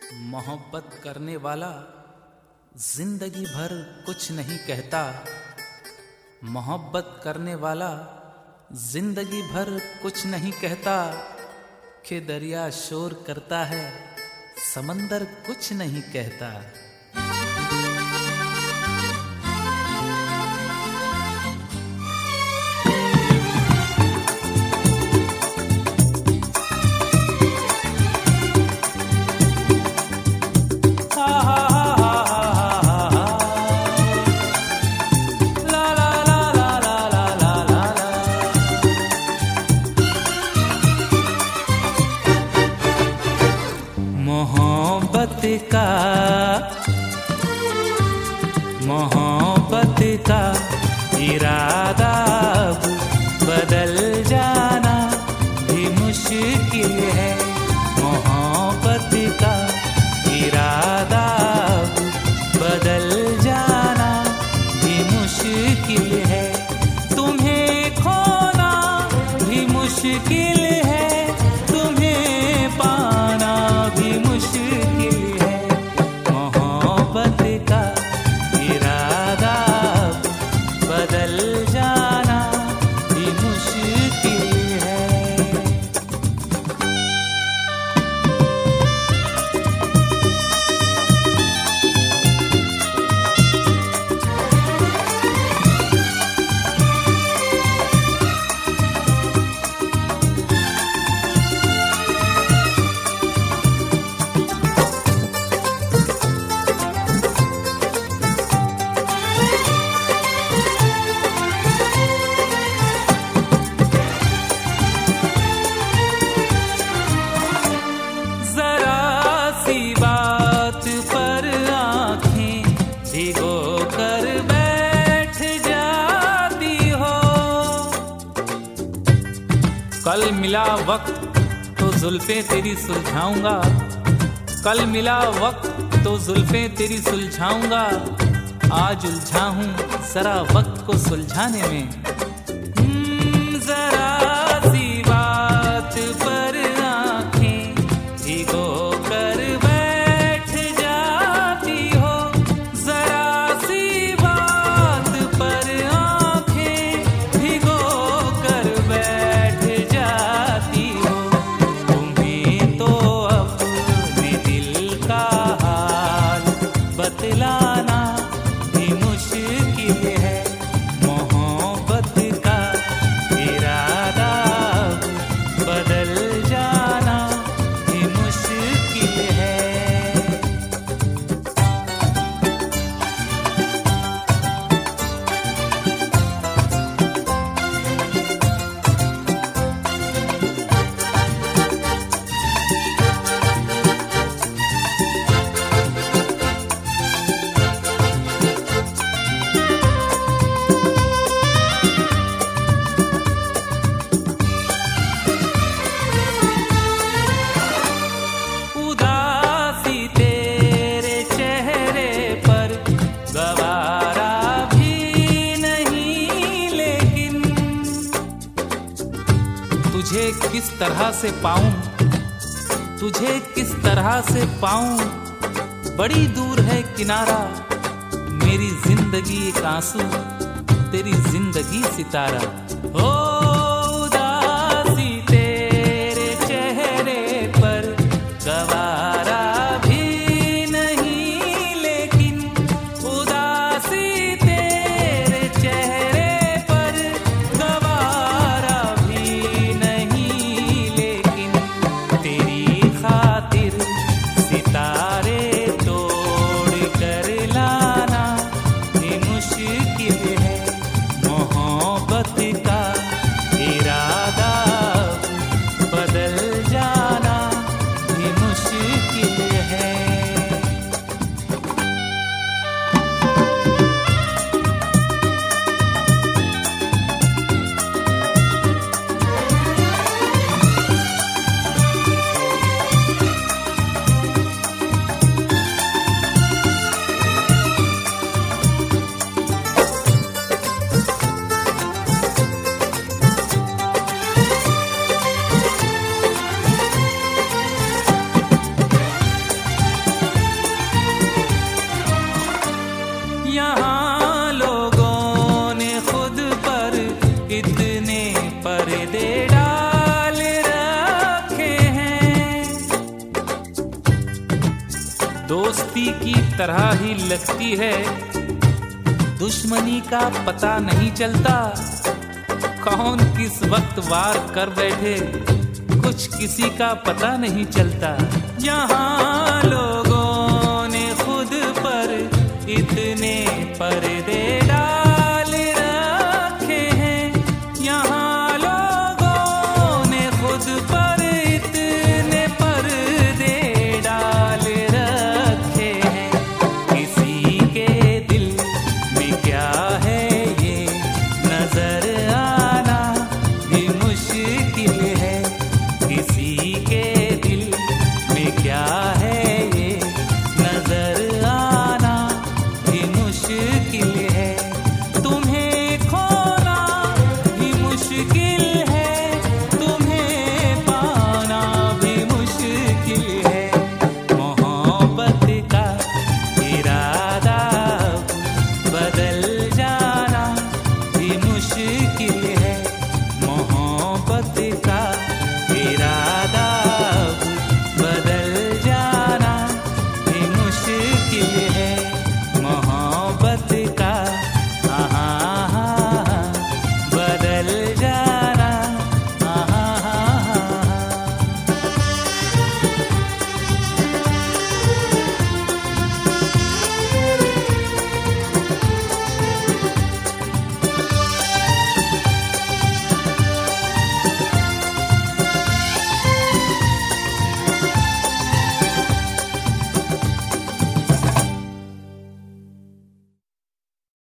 मोहब्बत करने वाला जिंदगी भर कुछ नहीं कहता। मोहब्बत करने वाला जिंदगी भर कुछ नहीं कहता कि दरिया शोर करता है, समंदर कुछ नहीं कहता। मोहब्बत का इरादा अब बदल जाना भी मुश्किल है। मोहब्बत का इरादा अब बदल जाना भी मुश्किल है। तुम्हें खोना भी मुश्किल है, तुम्हें पाना भी मुश्किल है। मोहब्बत का इरादा बदल जाना भी मुश्किल है। कल मिला वक्त तो जुल्फें तेरी सुलझाऊंगा, कल मिला वक्त तो जुल्फें तेरी सुलझाऊंगा। आज उलझा हूं जरा वक्त को सुलझाने में। जरा सी बात पर आंखें भिगो कर बैठ जाती हो, जरा सी बात पर आंखें भिगो कर बैठ जाती हो। तुम्हें तो अपने दिल का हाल बतलाना भी मुश्किल है। मोहब्बत का इरादा बदल जाना भी मुश्किल है। तुझे किस तरह से पाऊं, तुझे किस तरह से पाऊं, बड़ी दूर है किनारा। मेरी जिंदगी एक आंसू, तेरी जिंदगी सितारा। हो उदासी तेरे चेहरे पर गवारा भी नहीं, लेकिन उदासी तेरे चेहरे पर गवारा भी नहीं, लेकिन तेरी खातिर सितारे तोड़ कर लाना भी मुश्किल है। मोहब्बत का दोस्ती की तरह ही लगती है, दुश्मनी का पता नहीं चलता, कौन किस वक्त वार कर बैठे कुछ किसी का पता नहीं चलता। यहाँ लोगों ने खुद पर इतने पर्दे